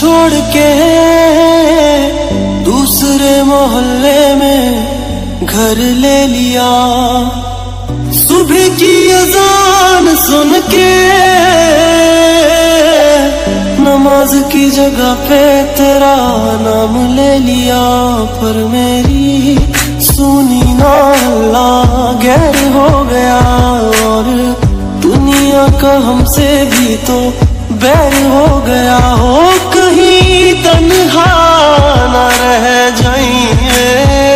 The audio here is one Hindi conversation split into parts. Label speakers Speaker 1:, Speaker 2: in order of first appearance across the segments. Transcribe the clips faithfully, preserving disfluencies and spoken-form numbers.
Speaker 1: छोड़ के दूसरे मोहल्ले में घर ले लिया। सुबह की अजान सुन के नमाज की जगह पे तेरा नाम ले लिया। पर मेरी सुनी ना अल्लाह गैर हो गया, और दुनिया का हमसे भी तो बैर हो गया। हो कहीं तन्हा न रह जाइए,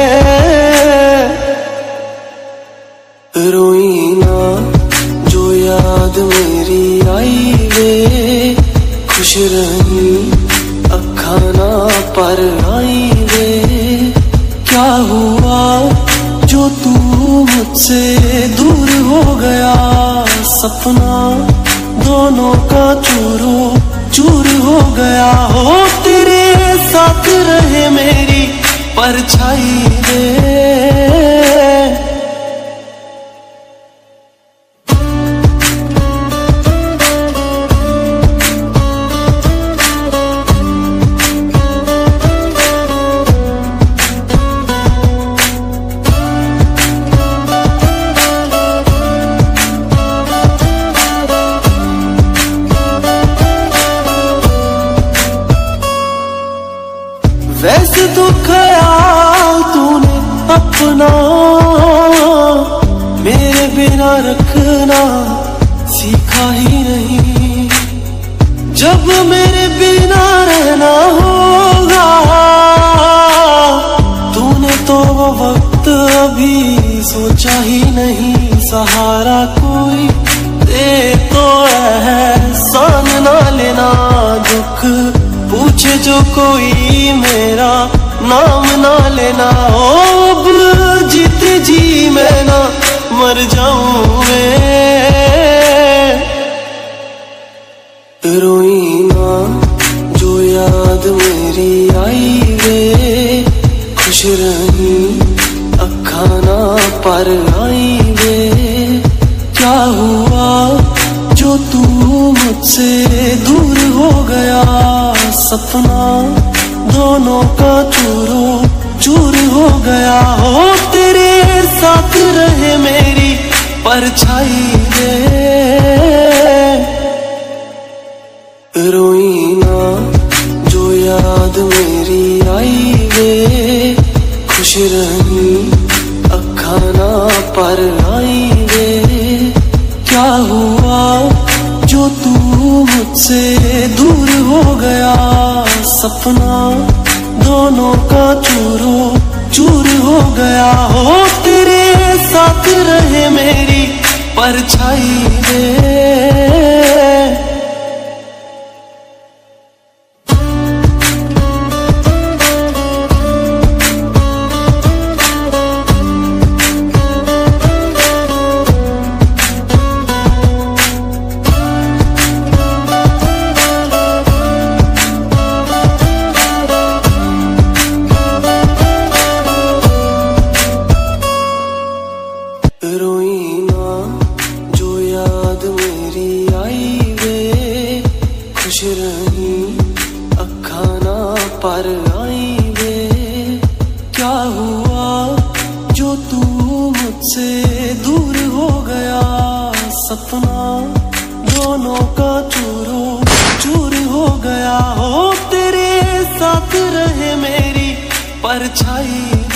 Speaker 1: रोई ना जो याद मेरी आई वे। खुश रही अखा ना पर आई वे। क्या हुआ जो तू मुझसे दूर हो गया। सपना दोनों का चूरो चूर हो गया। हो तेरे साथ रहे मेरी परछाई रे। वैसे तो ख्याल तूने अपना मेरे बिना रखना सीखा ही नहीं। जब मेरे बिना रहना होगा तूने तो वो वक्त अभी सोचा ही नहीं। सहारा कोई दे तो एहसान ना लेना। दुख पूछे जो कोई मेरा नाम ना लेना। ओ अब जीते जी मैं ना मर जाऊं मैं। रोई ना जो याद मेरी आई वे। खुश रही अखा ना पर आई वे। क्या हुआ जो तू मुझसे दूर हो गया। सपना दोनों का चूरो चूर हो गया। हो तेरे साथ रहे मेरी परछाई रे। रोई ना जो याद मेरी आई वे। खुश रही अखा ना पर आई वे। क्या हुआ जो तू मुझसे दूर हो गया। सपना दोनों का चूरो चूर हो गया। हो तेरे साथ रहे मेरी परछाई रे। रोई ना जो याद मेरी आई वे। खुश रही अखा ना पर आई वे। क्या हुआ जो तू मुझसे दूर हो गया। सपना दोनों का चूरो चूर हो गया। हो तेरे साथ रहे मेरी परछाई।